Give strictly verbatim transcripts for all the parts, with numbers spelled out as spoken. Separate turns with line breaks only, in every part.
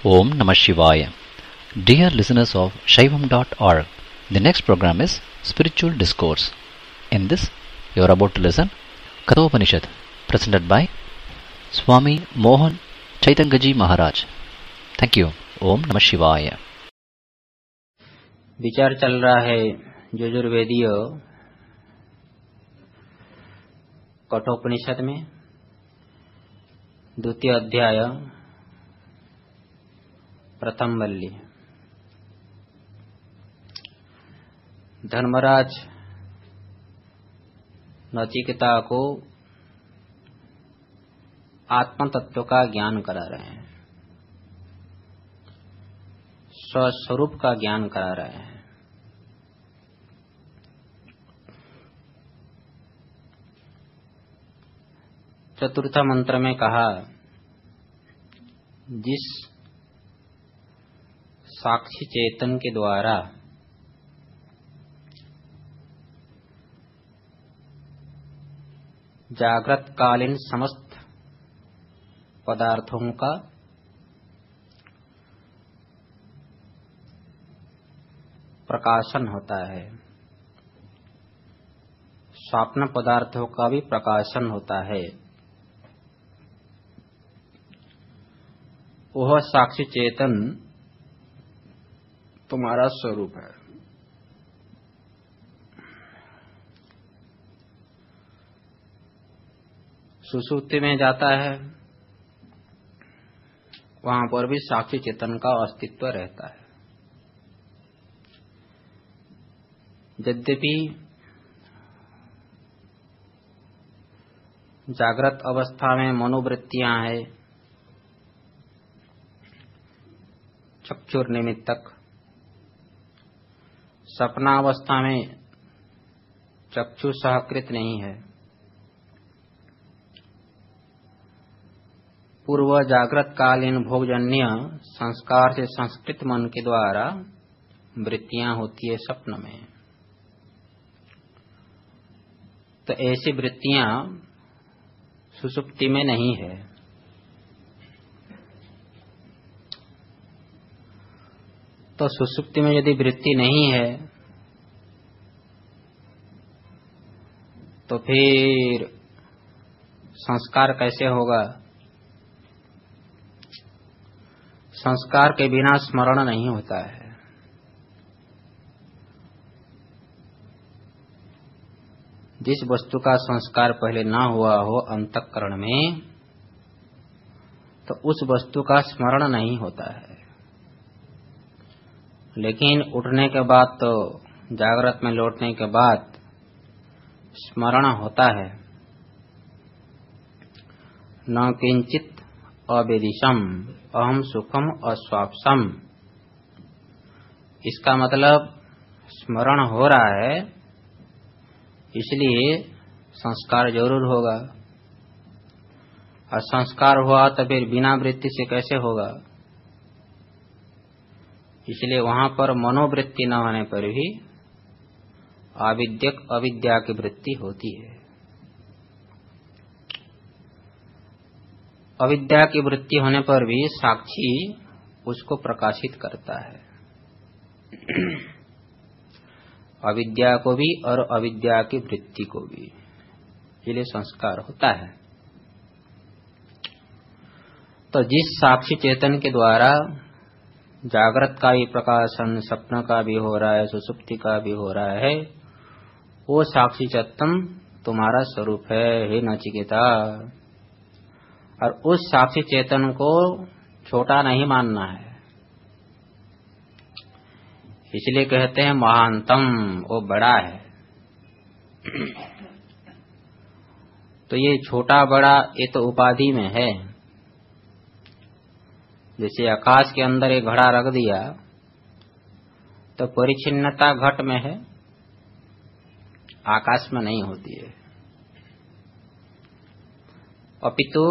Om Namah Shivaya. Dear listeners of Shaivam dot org, the next program is Spiritual Discourse. In this, you are about to listen Kathopanishad, presented by Swami Mohan Chaitangaji Maharaj. Thank you. Om Namah Shivaya.
विचार चल रहा है यजुर्वेदीय कठोपनिषद में द्वितीय अध्याय प्रथम वल्ली। धर्मराज नचिकेता को आत्म तत्व का ज्ञान करा रहे हैं, स्वस्वरूप का ज्ञान करा रहे हैं। चतुर्थ मंत्र में कहा, जिस साक्षी चेतन के द्वारा जागृत कालीन समस्त पदार्थों का प्रकाशन होता है, स्वप्न पदार्थों का भी प्रकाशन होता है, वह साक्षी चेतन तुम्हारा स्वरूप है। सुसुप्ति में जाता है, वहां पर भी साक्षी चेतन का अस्तित्व रहता है। यद्यपि जागृत अवस्था में मनोवृत्तियां हैं, चक्षुर निमित्तक, सपनावस्था में चक्षु सहकृत नहीं है। पूर्व जागृत कालीन भोगजन्य संस्कार से संस्कृत मन के द्वारा वृत्तियां होती है स्वप्न में। तो ऐसी वृत्तियां सुषुप्ति में नहीं है। तो सुषुप्ति में यदि वृत्ति नहीं है तो फिर संस्कार कैसे होगा? संस्कार के बिना स्मरण नहीं होता है। जिस वस्तु का संस्कार पहले ना हुआ हो अंतःकरण में, तो उस वस्तु का स्मरण नहीं होता है। लेकिन उठने के बाद, तो जागृत में लौटने के बाद स्मरण होता है। न किंचित अविदिशम अहम सुखम अस्वाप्सम। इसका मतलब स्मरण हो रहा है, इसलिए संस्कार जरूर होगा। और संस्कार हुआ तो फिर बिना वृत्ति से कैसे होगा? इसलिए वहां पर मनोवृत्ति न होने पर भी आविद्यक अविद्या की वृत्ति होती है। अविद्या की वृत्ति होने पर भी साक्षी उसको प्रकाशित करता है, अविद्या को भी और अविद्या की वृत्ति को भी। इसलिए संस्कार होता है। तो जिस साक्षी चेतन के द्वारा जागृत का भी प्रकाशन, स्वप्न का भी हो रहा है, सुषुप्ति का भी हो रहा है, वो साक्षी चेतन तुम्हारा स्वरूप है, हे नचिकेता। और उस साक्षी चेतन को छोटा नहीं मानना है। इसलिए कहते हैं महानतम, वो बड़ा है। तो ये छोटा बड़ा ये तो उपाधि में है। जैसे आकाश के अंदर एक घड़ा रख दिया तो परिच्छिन्नता घट में है, आकाश में नहीं होती है। अपितु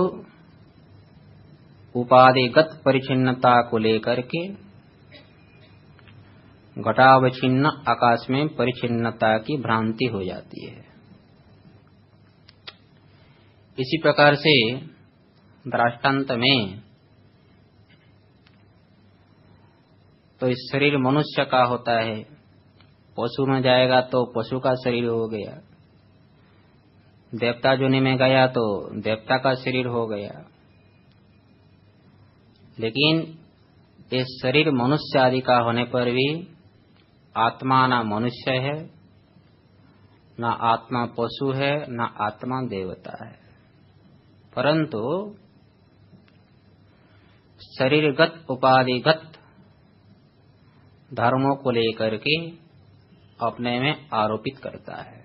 उपाधिगत परिच्छिन्नता को लेकर के घटावच्छिन्न आकाश में परिच्छिन्नता की भ्रांति हो जाती है। इसी प्रकार से दृष्टांत में तो इस शरीर मनुष्य का होता है, पशु में जाएगा तो पशु का शरीर हो गया, देवता योनि में गया तो देवता का शरीर हो गया। लेकिन ये शरीर मनुष्य आदि का होने पर भी आत्मा ना मनुष्य है, ना आत्मा पशु है, ना आत्मा देवता है, परंतु शरीरगत उपाधिगत धर्मों को लेकर के अपने में आरोपित करता है।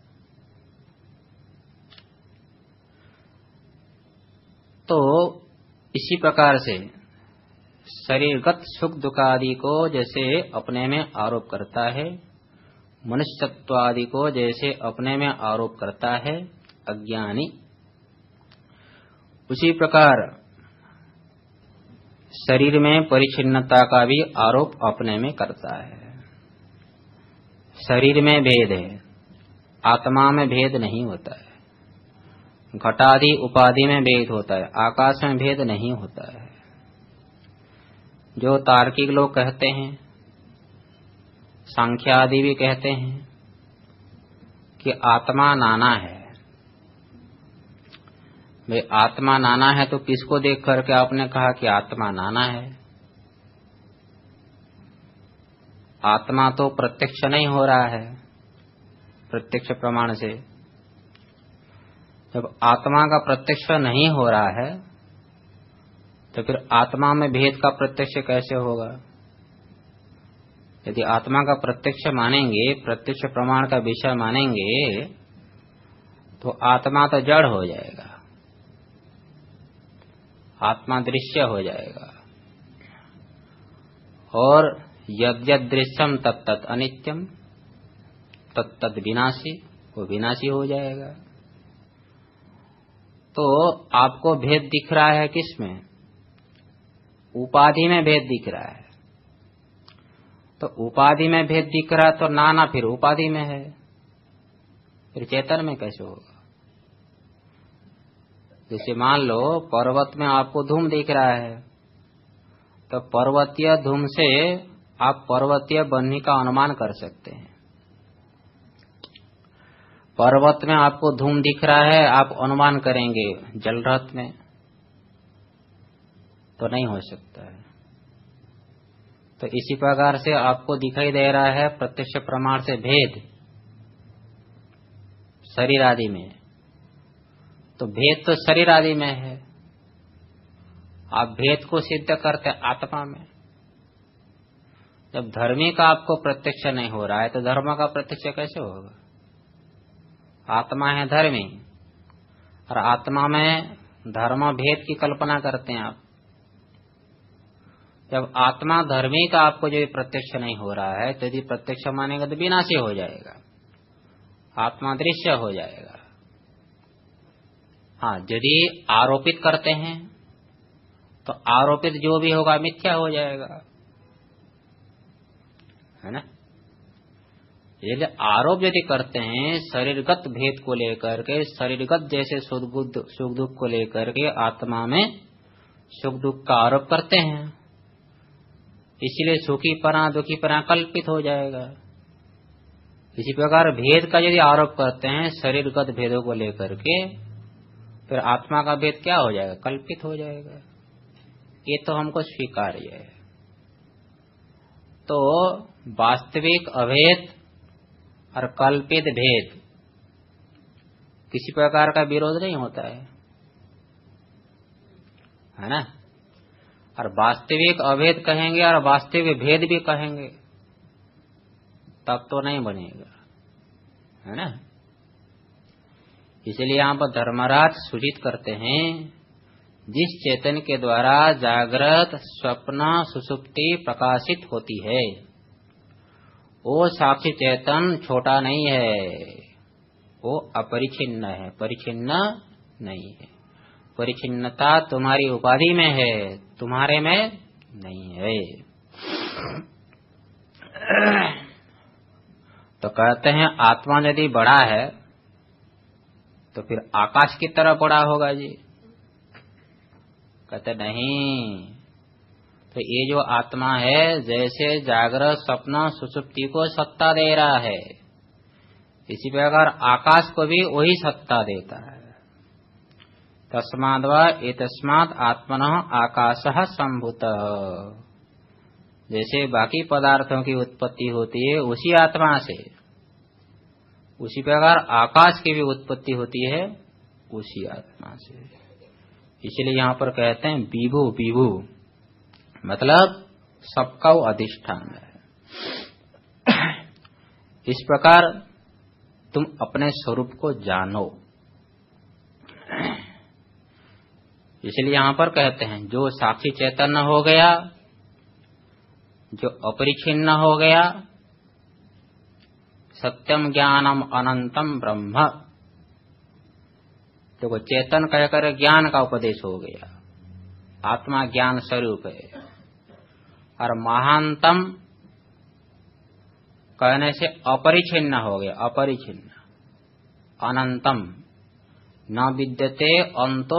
तो इसी प्रकार से शरीरगत सुख दुख आदि को जैसे अपने में आरोप करता है, मनुष्यत्व आदि को जैसे अपने में आरोप करता है अज्ञानी, उसी प्रकार शरीर में परिच्छिन्नता का भी आरोप अपने में करता है। शरीर में भेद है, आत्मा में भेद नहीं होता है। घटादि उपाधि में भेद होता है, आकाश में भेद नहीं होता है। जो तार्किक लोग कहते हैं, सांख्य आदि भी कहते हैं कि आत्मा नाना है। भाई आत्मा नाना है तो किसको देख करके आपने कहा कि आत्मा नाना है? आत्मा तो प्रत्यक्ष नहीं हो रहा है प्रत्यक्ष प्रमाण से। जब आत्मा का प्रत्यक्ष नहीं हो रहा है तो फिर आत्मा में भेद का प्रत्यक्ष कैसे होगा? यदि आत्मा का प्रत्यक्ष मानेंगे, प्रत्यक्ष प्रमाण का विषय मानेंगे, तो आत्मा तो जड़ हो जाएगा, आत्मा दृश्य हो जाएगा। और यद्यद् दृश्यम तत्तत् अनित्यम तत्तद् विनाशी, वो विनाशी हो जाएगा। तो आपको भेद दिख रहा है किसमें? उपाधि में भेद दिख रहा है। तो उपाधि में भेद दिख रहा है तो नाना फिर उपाधि में है, फिर चेतन में कैसे होगा? जैसे मान लो पर्वत में आपको धूम दिख रहा है, तो पर्वतीय धूम से आप पर्वतीय बनने का अनुमान कर सकते हैं। पर्वत में आपको धूम दिख रहा है, आप अनुमान करेंगे जलरथ में, तो नहीं हो सकता है। तो इसी प्रकार से आपको दिखाई दे रहा है प्रत्यक्ष प्रमाण से भेद शरीर आदि में, तो भेद तो शरीर आदि में है। आप भेद को सिद्ध करते आत्मा में। जब धर्मी का आपको प्रत्यक्ष नहीं हो रहा है तो धर्म का प्रत्यक्ष कैसे होगा? आत्मा है धर्मी और आत्मा में धर्म भेद की कल्पना करते हैं आप। जब आत्मा धर्मी का आपको जो प्रत्यक्ष नहीं हो रहा है तो यदि प्रत्यक्ष मानेगा तो विनाशी हो जाएगा, आत्मा दृश्य हो जाएगा। हाँ, यदि आरोपित करते हैं तो आरोपित जो भी होगा मिथ्या हो जाएगा, है ना? यदि आरोप यदि करते हैं शरीरगत भेद को लेकर के, शरीरगत जैसे सुख दुख को लेकर के आत्मा में सुख दुख का आरोप करते हैं, इसलिए सुखी पना दुखी पना कल्पित हो जाएगा। इसी प्रकार भेद का यदि आरोप करते हैं शरीरगत भेदों को लेकर के, फिर आत्मा का भेद क्या हो जाएगा? कल्पित हो जाएगा। ये तो हमको स्वीकार्य है। तो वास्तविक अभेद और कल्पित भेद किसी प्रकार का विरोध नहीं होता है, है ना? और वास्तविक अभेद कहेंगे और वास्तविक भेद भी कहेंगे तब तो नहीं बनेगा, है ना? इसलिए यहाँ पर धर्मराज सूचित करते हैं, जिस चेतन के द्वारा जागृत स्वप्न सुषुप्ति प्रकाशित होती है वो साक्षी चेतन छोटा नहीं है, वो अपरिछिन्न है, परिछिन्न नहीं है। परिछिन्नता तुम्हारी उपाधि में है, तुम्हारे में नहीं है। तो कहते हैं आत्मा यदि बड़ा है तो फिर आकाश की तरह बड़ा होगा जी। कहते नहीं, तो ये जो आत्मा है जैसे जागृत स्वप्न सुषुप्ति को सत्ता दे रहा है, इसी प्रकार आकाश को भी वही सत्ता देता है। तस्माद् वा एतस्मात् आत्मनः आकाशः सम्भूतः। जैसे बाकी पदार्थों की उत्पत्ति होती है उसी आत्मा से, उसी प्रकार आकाश की भी उत्पत्ति होती है उसी आत्मा से। इसलिए यहाँ पर कहते हैं विभु, विभु मतलब सबका वो अधिष्ठान है। इस प्रकार तुम अपने स्वरूप को जानो। इसलिए यहाँ पर कहते हैं जो साक्षी चैतन्य हो गया, जो अपरिछिन्न हो गया, सत्यम ज्ञानम अनंतम ब्रह्म, देखो चेतन कहकर ज्ञान का उपदेश हो गया, आत्मा ज्ञान स्वरूप है। और महानतम कहने से अपरिछिन्न हो गया, अपरिछिन्न। अनंतम न विद्यते अंतो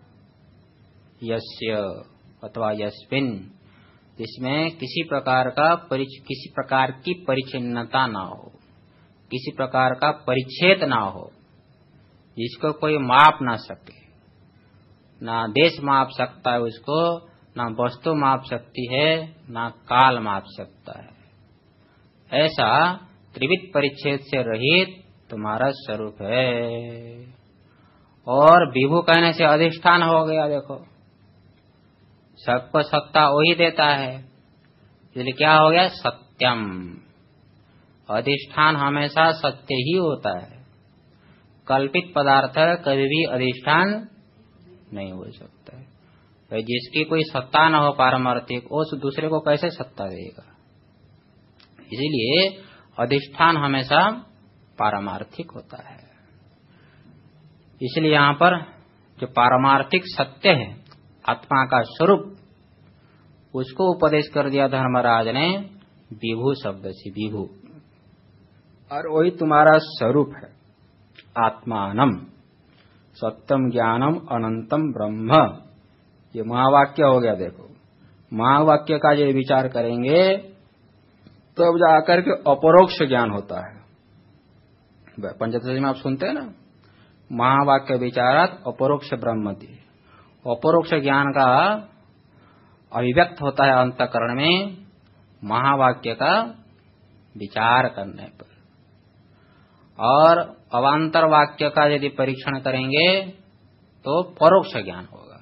यस्य अथवा यस्मिन्, जिसमें किसी प्रकार का किसी प्रकार की परिचिन्नता ना हो, किसी प्रकार का परिच्छेद ना हो, जिसको कोई माप ना सके, ना देश माप सकता है उसको, ना वस्तु माप सकती है, ना काल माप सकता है। ऐसा त्रिविध परिच्छेद से रहित तुम्हारा स्वरूप है। और विभु कहने से अधिष्ठान हो गया। देखो सबको सत्ता वही देता है, इसलिए क्या हो गया? सत्यम। अधिष्ठान हमेशा सत्य ही होता है। कल्पित पदार्थ कभी भी अधिष्ठान नहीं हो सकता है। तो जिसकी कोई सत्ता न हो पारमार्थिक, उस दूसरे को कैसे सत्ता देगा? इसीलिए अधिष्ठान हमेशा पारमार्थिक होता है। इसलिए यहाँ पर जो पारमार्थिक सत्य है, आत्मा का स्वरूप, उसको उपदेश कर दिया धर्मराज ने विभु शब्द से। विभु और वही तुम्हारा स्वरूप है, आत्मानम सत्यम ज्ञानम अनंतम ब्रह्म। ये महावाक्य हो गया। देखो महावाक्य का ये विचार करेंगे तब तो जाकर के अपरोक्ष ज्ञान होता है। पंचदशी में आप सुनते हैं ना, महावाक्य विचारात अपरोक्ष ब्रह्म दी। अपरोक्ष ज्ञान का अभिव्यक्त होता है अंतःकरण में महावाक्य का विचार करने पर। और अवांतर वाक्य का यदि परीक्षण करेंगे तो परोक्ष ज्ञान होगा।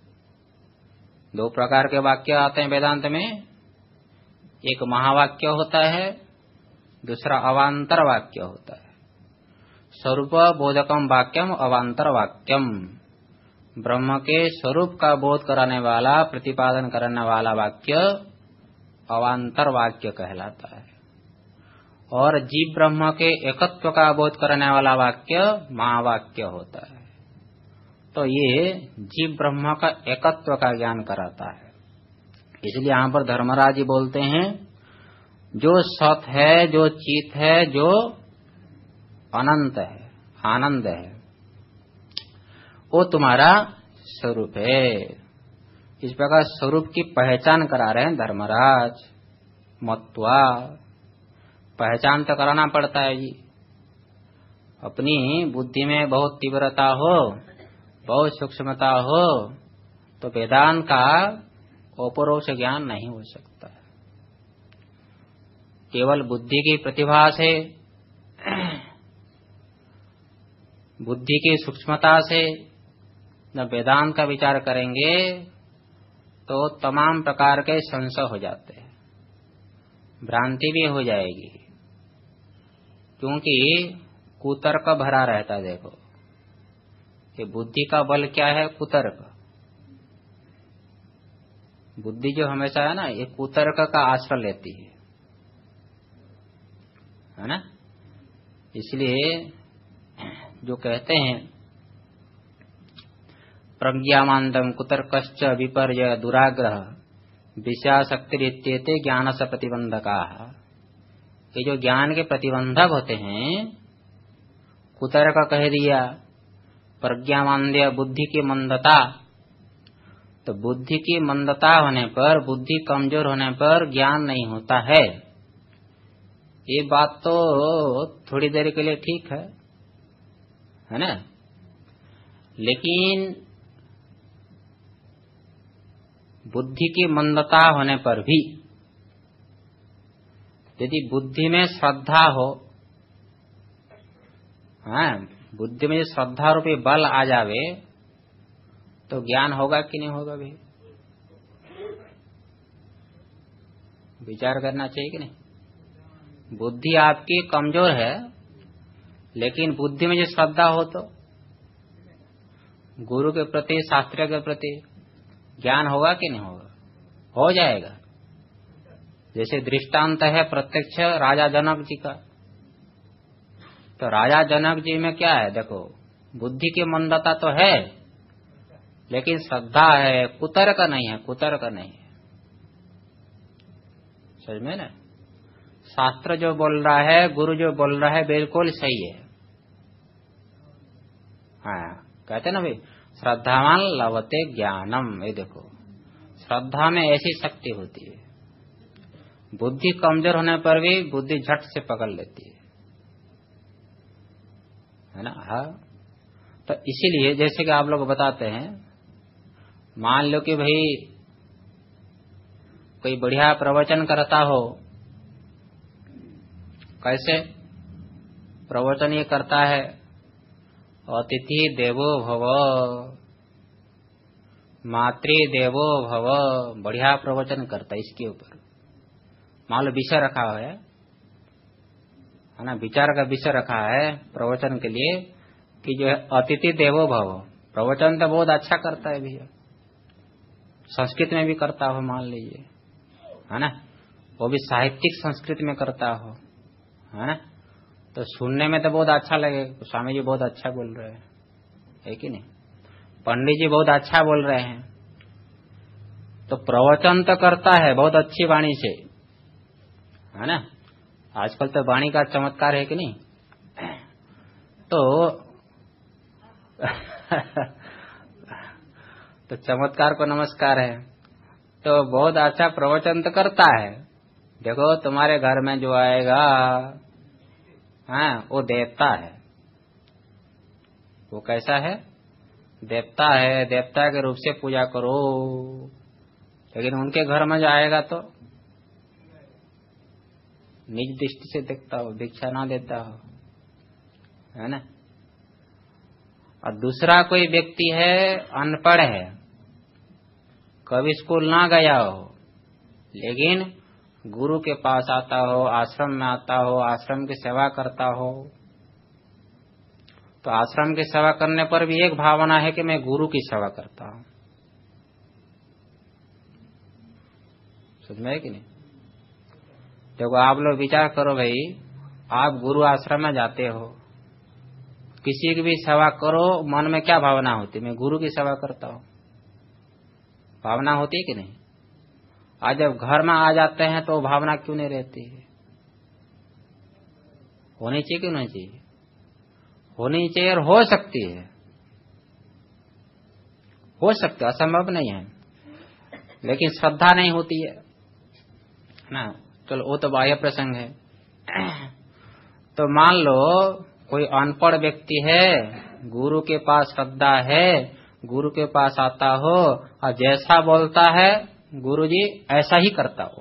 दो प्रकार के वाक्य आते हैं वेदांत में, एक महावाक्य होता है, दूसरा अवांतर वाक्य होता है। स्वरूप बोधकम वाक्यम अवांतर वाक्यम, ब्रह्म के स्वरूप का बोध कराने वाला, प्रतिपादन करने वाला वाक्य अवांतर वाक्य कहलाता है। और जीव ब्रह्म के एकत्व का बोध करने वाला वाक्य महावाक्य होता है। तो ये जीव ब्रह्म का एकत्व का ज्ञान कराता है। इसलिए यहाँ पर धर्मराज जी बोलते हैं जो सत है, जो चित है, जो अनंत है, आनंद है, वो तुम्हारा स्वरूप है। इस प्रकार स्वरूप की पहचान करा रहे हैं धर्मराज। मत्वा, पहचान तो कराना पड़ता है जी। अपनी बुद्धि में बहुत तीव्रता हो, बहुत सूक्ष्मता हो, तो वेदांत का अपरोक्ष ज्ञान नहीं हो सकता। केवल बुद्धि की प्रतिभा से, बुद्धि की सूक्ष्मता से जब वेदांत का विचार करेंगे तो तमाम प्रकार के संशय हो जाते हैं, भ्रांति भी हो जाएगी, क्योंकि कुतर्क भरा रहता है। देखो ये बुद्धि का बल क्या है? कुतर्क। बुद्धि जो हमेशा है ना, ये कुतर्क का आश्रय लेती है, है ना। इसलिए जो कहते हैं प्रज्ञामांदम कुतर्कश्च विपर्य दुराग्रह विषयासक्तिरित्येते ज्ञान से प्रतिबंधका। ये जो ज्ञान के प्रतिबंधक होते हैं, कुतर्क कह दिया, प्रज्ञामांद्य बुद्धि की मंदता, तो बुद्धि की मंदता होने पर, बुद्धि कमजोर होने पर ज्ञान नहीं होता है। ये बात तो थोड़ी देर के लिए ठीक है, है ना। लेकिन बुद्धि की मंदता होने पर भी यदि बुद्धि में श्रद्धा हो, हाँ, बुद्धि में श्रद्धा रूपी बल आ जावे तो ज्ञान होगा कि नहीं होगा भी विचार करना चाहिए कि नहीं। बुद्धि आपकी कमजोर है, लेकिन बुद्धि में जो श्रद्धा हो तो गुरु के प्रति, शास्त्र के प्रति ज्ञान होगा कि नहीं होगा? हो जाएगा। जैसे दृष्टांत है प्रत्यक्ष राजा जनक जी का। तो राजा जनक जी में क्या है, देखो बुद्धि की मंदता तो है, लेकिन श्रद्धा है, कुतर्क नहीं है, कुतर्क नहीं है। समझ में ना, शास्त्र जो बोल रहा है, गुरु जो बोल रहा है बिल्कुल सही है। हाँ, कहते ना भाई, श्रद्धावान लभते ज्ञानम। ये देखो, श्रद्धा में ऐसी शक्ति होती है, बुद्धि कमजोर होने पर भी बुद्धि झट से पकड़ लेती है, है ना। हाँ, तो इसीलिए जैसे कि आप लोग बताते हैं, मान लो कि भाई कोई बढ़िया प्रवचन करता हो। कैसे प्रवचन ये करता है, अतिथि देवो भव, मातृ देवो भव, बढ़िया प्रवचन करता है। इसके ऊपर मान लो विषय रखा हुआ है, है ना, विचार का विषय रखा है प्रवचन के लिए कि जो है अतिथि देवो भव। प्रवचन तो बहुत अच्छा करता है भैया, संस्कृत में भी करता हो मान लीजिए, है ना, वो भी साहित्यिक संस्कृत में करता हो, है ना, तो सुनने में तो बहुत अच्छा लगे, स्वामी जी बहुत अच्छा बोल रहे हैं, है कि नहीं, पंडित जी बहुत अच्छा बोल रहे हैं। तो प्रवचन तो करता है बहुत अच्छी वाणी से, है ना। आजकल तो वाणी का चमत्कार है कि नहीं। तो तो चमत्कार को नमस्कार है। तो बहुत अच्छा प्रवचन तो करता है। देखो तुम्हारे घर में जो आएगा, हाँ, वो देवता है। वो कैसा है? देवता है, देवता के रूप से पूजा करो। लेकिन उनके घर में जो आएगा तो निज दृष्टि से देखता हो, भिक्षा ना देता हो, है ना। और दूसरा कोई व्यक्ति है, अनपढ़ है, कभी स्कूल ना गया हो, लेकिन गुरु के पास आता हो, आश्रम में आता हो, आश्रम की सेवा करता हो। तो आश्रम की सेवा करने पर भी एक भावना है कि मैं गुरु की सेवा करता हूं। समझ में है कि नहीं। देखो आप लोग विचार करो भाई, आप गुरु आश्रम में जाते हो, किसी की भी सेवा करो, मन में क्या भावना होती है? मैं गुरु की सेवा करता हूं, भावना होती है कि नहीं। आज जब घर में आ जाते हैं तो भावना क्यों नहीं रहती है? होनी चाहिए क्यों नहीं चाहिए? होनी चाहिए और हो सकती है, हो सकता है, असंभव नहीं है, लेकिन श्रद्धा नहीं होती है ना। चलो वो तो बाह्य प्रसंग है। तो मान लो कोई अनपढ़ व्यक्ति है, गुरु के पास श्रद्धा है, गुरु के पास आता हो और जैसा बोलता है गुरुजी ऐसा ही करता हो।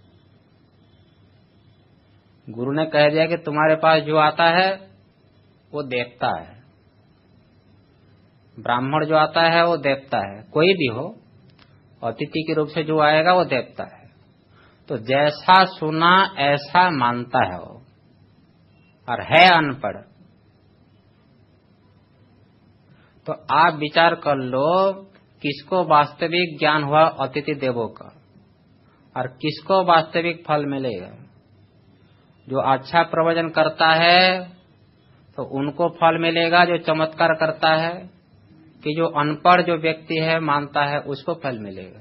गुरु ने कह दिया कि तुम्हारे पास जो आता है वो देवता है, ब्राह्मण जो आता है वो देवता है, कोई भी हो, अतिथि के रूप से जो आएगा वो देवता है। तो जैसा सुना ऐसा मानता है वो, और है अनपढ़। तो आप विचार कर लो, किसको वास्तविक ज्ञान हुआ अतिथि देवों का, और किसको वास्तविक फल मिलेगा? जो अच्छा प्रवचन करता है तो उनको फल मिलेगा, जो चमत्कार करता है, कि जो अनपढ़ जो व्यक्ति है मानता है उसको फल मिलेगा।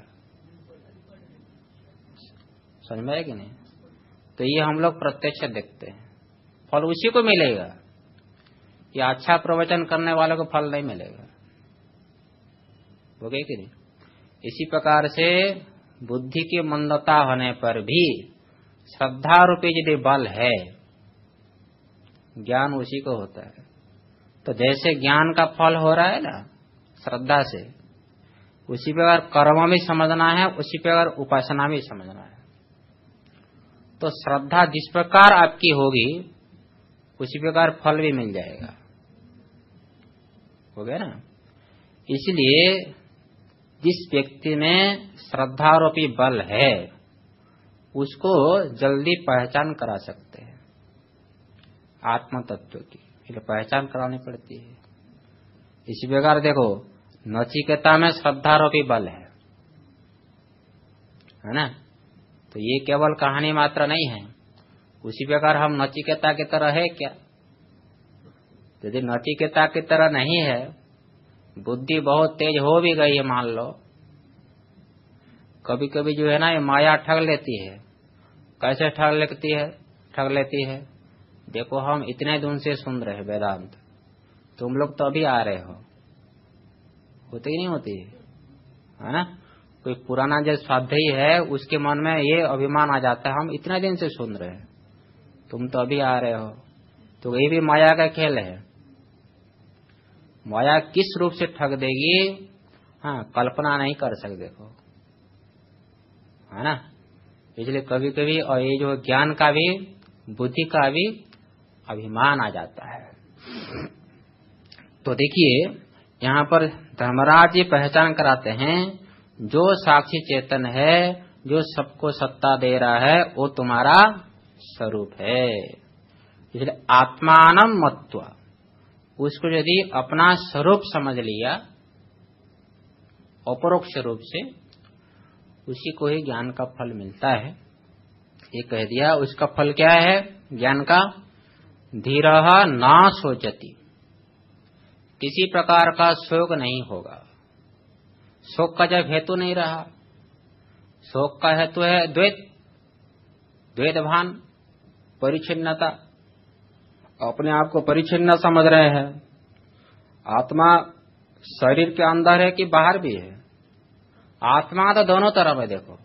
समझ में है कि नहीं। तो ये हम लोग प्रत्यक्ष देखते हैं, फल उसी को मिलेगा, ये अच्छा प्रवचन करने वालों को फल नहीं मिलेगा। हो गया कि नहीं। इसी प्रकार से बुद्धि की मंदता होने पर भी श्रद्धा रूपी यदि बल है, ज्ञान उसी को होता है। तो जैसे ज्ञान का फल हो रहा है ना श्रद्धा से, उसी प्रकार कर्म भी समझना है, उसी प्रकार उपासना भी समझना है। तो श्रद्धा जिस प्रकार आपकी होगी उसी प्रकार फल भी मिल जाएगा। हो गया ना। इसलिए जिस व्यक्ति में श्रद्धारूपी बल है उसको जल्दी पहचान करा सकते हैं आत्म तत्व की, इसलिए पहचान करानी पड़ती है। इसी प्रकार देखो नचिकेता में श्रद्धारूपी बल है, है ना। तो ये केवल कहानी मात्र नहीं है। उसी प्रकार हम नचिकेता की तरह है क्या? यदि नचिकेता की तरह नहीं है, बुद्धि बहुत तेज हो भी गई है मान लो, कभी कभी जो है ना ये माया ठग लेती है। कैसे ठग लेती है? ठग लेती है देखो हम इतने दिन से सुन रहे वेदांत, तुम लोग तो अभी आ रहे हो, होती ही नहीं होती है ना। कोई पुराना जो स्वाध्यायी है उसके मन में ये अभिमान आ जाता है हम इतने दिन से सुन रहे हैं, तुम तो अभी आ रहे हो। तो ये भी माया का खेल है। माया किस रूप से ठग देगी, हाँ कल्पना नहीं कर सकते देखो, है ना। इसलिए कभी कभी और ये जो ज्ञान का भी बुद्धि का भी अभिमान आ जाता है। तो देखिए यहाँ पर धर्मराज जी पहचान कराते हैं जो साक्षी चेतन है, जो सबको सत्ता दे रहा है, वो तुम्हारा स्वरूप है। इसलिए आत्मानम मत्वा, उसको यदि अपना स्वरूप समझ लिया अपरोक्ष रूप से, उसी को ही ज्ञान का फल मिलता है। ये कह दिया उसका फल क्या है ज्ञान का? धीरः न शोचति, किसी प्रकार का शोक नहीं होगा। शोक का जब हेतु नहीं रहा, शोक का हेतु है द्वैत, द्वैत भान, परिच्छिन्नता, अपने आप को परिच्छिन्न समझ रहे हैं। आत्मा शरीर के अंदर है कि बाहर भी है? आत्मा तो दोनों तरफ है। देखो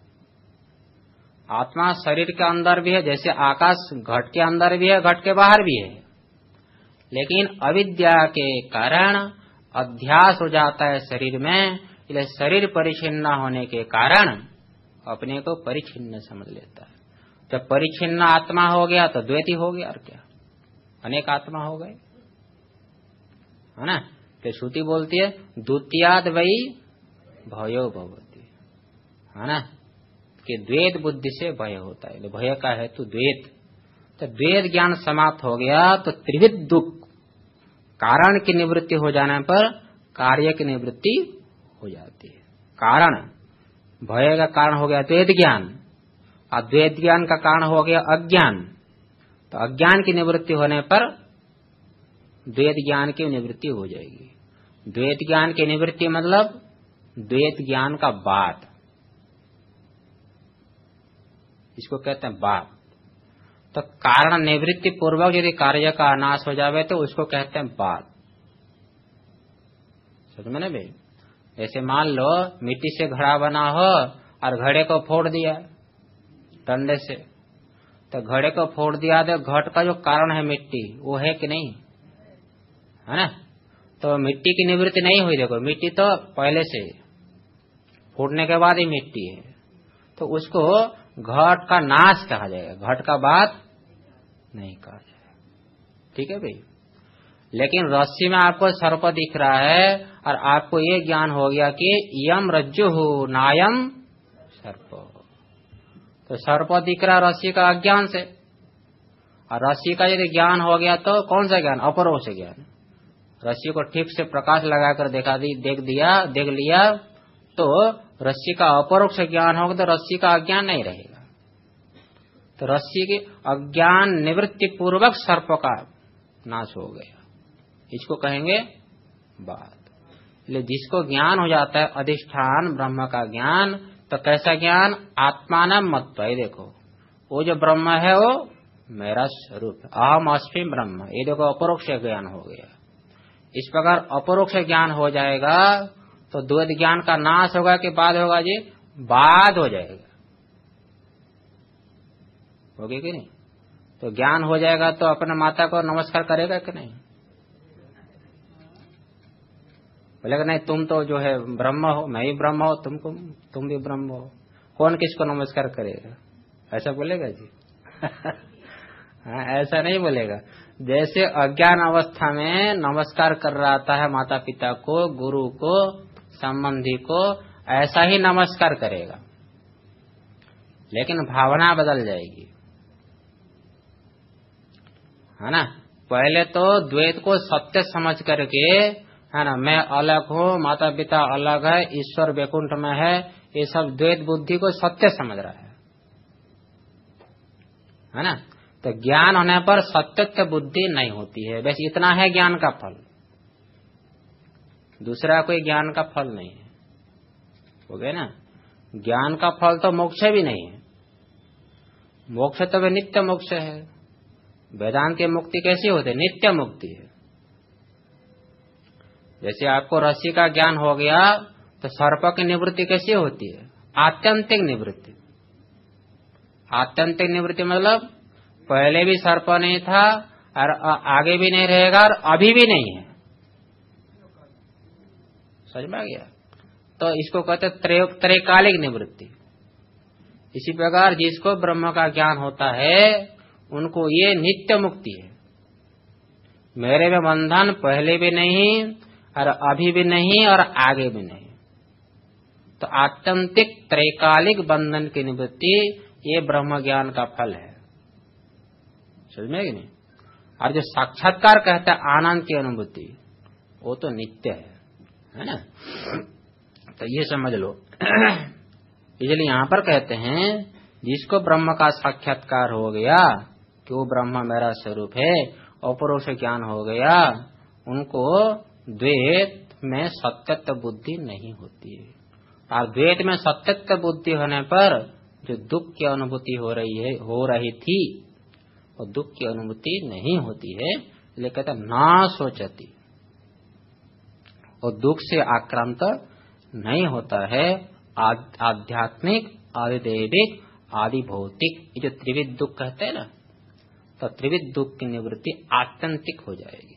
आत्मा शरीर के अंदर भी है, जैसे आकाश घट के अंदर भी है, घट के बाहर भी है। लेकिन अविद्या के कारण अध्यास हो जाता है शरीर में, इसलिए शरीर परिच्छिन्न होने के कारण अपने को परिच्छिन्न समझ लेता है। जब परिच्छिन्न आत्मा हो गया तो द्वैती हो गया, और क्या अनेक आत्मा हो गए, है ना। तो श्रुति बोलती है द्वितीयाद वही भयो भवति, है ना, कि द्वैत बुद्धि से भय होता है। भय का है तो द्वैत, तो द्वैत ज्ञान समाप्त हो गया तो त्रिविध दुख, कारण की निवृत्ति हो जाने पर कार्य की निवृत्ति हो जाती है। कारण भय का कारण हो गया द्वैत ज्ञान, और द्वैत ज्ञान का कारण हो गया अज्ञान। तो अज्ञान की निवृत्ति होने पर द्वैत ज्ञान की निवृत्ति हो जाएगी। द्वैत ज्ञान की निवृत्ति मतलब द्वैत ज्ञान का बाद, इसको कहते हैं बाद। तो कारण निवृत्ति पूर्वक यदि कार्य का नाश हो जावे तो उसको कहते हैं बाद। समझ में ना भाई? जैसे मान लो मिट्टी से घड़ा बना हो और घड़े को फोड़ दिया डंडे से, तो घड़े को फोड़ दिया तो घट का जो कारण है मिट्टी वो है कि नहीं, है ना। तो मिट्टी की निवृत्ति नहीं हुई। देखो मिट्टी तो पहले से, फोड़ने के बाद ही मिट्टी है, तो उसको घट का नाश कहा जाएगा, घट का बात नहीं कहा जाएगा। ठीक है भाई। लेकिन रस्सी में आपको सर्प दिख रहा है और आपको ये ज्ञान हो गया कि यम रज्जु नायम सर्प, तो सर्प दिख रहा रस्सी का अज्ञान से, और रस्सी का यदि ज्ञान हो गया तो कौन सा ज्ञान? अपरोक्ष ज्ञान। रस्सी को ठीक से प्रकाश लगाकर देखा दी देख दिया देख लिया तो रस्सी का अपरोक्ष ज्ञान होगा, तो रस्सी का अज्ञान नहीं रहेगा। तो रस्सी की अज्ञान निवृत्ति पूर्वक सर्प का नाश हो गया, इसको कहेंगे बात। इसलिए जिसको ज्ञान हो जाता है अधिष्ठान ब्रह्म का ज्ञान, तो कैसा ज्ञान? आत्मानम मत्वा। ये देखो वो जो ब्रह्म है वो मेरा स्वरूप है, अहम अस्मि ब्रह्म। ये देखो अपरोक्ष ज्ञान हो गया। इस प्रकार अपरोक्ष ज्ञान हो जाएगा तो द्वैत ज्ञान का नाश होगा कि बाद होगा जी? बाद हो जाएगा, होगी कि नहीं? तो ज्ञान हो जाएगा तो अपने माता को नमस्कार करेगा कि नहीं? बोलेगा नहीं तुम तो जो है ब्रह्म हो, मैं ही ब्रह्म हो, तुमको तुम भी ब्रह्म हो, कौन किसको नमस्कार करेगा? ऐसा बोलेगा जी? हाँ, ऐसा नहीं बोलेगा। जैसे अज्ञान अवस्था में नमस्कार कर रहा है माता पिता को, गुरु को, संबंधी को, ऐसा ही नमस्कार करेगा, लेकिन भावना बदल जाएगी, है ना। पहले तो द्वैत को सत्य समझ करके, है ना, मैं अलग हूँ, माता पिता अलग है, ईश्वर वैकुंठ में है, ये सब द्वैत बुद्धि को सत्य समझ रहा है, है ना। तो ज्ञान होने पर सत्यत्व बुद्धि नहीं होती है, बस इतना है ज्ञान का फल, दूसरा कोई ज्ञान का फल नहीं है, हो गया ना। ज्ञान का फल तो मोक्ष भी नहीं है, मोक्ष तो वह नित्य मोक्ष है। वेदांत की मुक्ति कैसी होती है? नित्य मुक्ति है। जैसे आपको रस्सी का ज्ञान हो गया तो सर्प की निवृत्ति कैसी होती है? आत्यंतिक निवृत्ति। आत्यंतिक निवृत्ति मतलब पहले भी सर्प नहीं था और आगे भी नहीं रहेगा और अभी भी नहीं है, समझ में आ गया? तो इसको कहते हैं त्रैकालिक निवृत्ति। इसी प्रकार जिसको ब्रह्म का ज्ञान होता है उनको ये नित्य मुक्ति है। मेरे में बंधन पहले भी नहीं और अभी भी नहीं और आगे भी नहीं। तो आत्यंतिक त्रैकालिक बंधन की निवृत्ति ये ब्रह्म ज्ञान का फल है, समझ में कि नहीं? और जो साक्षात्कार कहता है आनंद की अनुभूति, वो तो नित्य है, है ना। तो ये समझ लो। इसलिए यहाँ पर कहते हैं जिसको ब्रह्म का साक्षात्कार हो गया कि वो ब्रह्म मेरा स्वरूप है, अपरोक्ष ज्ञान हो गया, उनको द्वैत में सत्यत्व बुद्धि नहीं होती है। और द्वैत में सत्यत्व बुद्धि होने पर जो दुख की अनुभूति हो रही है हो रही थी वो दुख की अनुभूति नहीं होती है। इसलिए कहते ना सोचती, और दुख से आक्रांत नहीं होता है। आध्यात्मिक, आदिदैविक, आदि भौतिक, ये जो त्रिविध दुख कहते हैं ना, तो त्रिविध दुख की निवृत्ति आत्यंतिक हो जाएगी।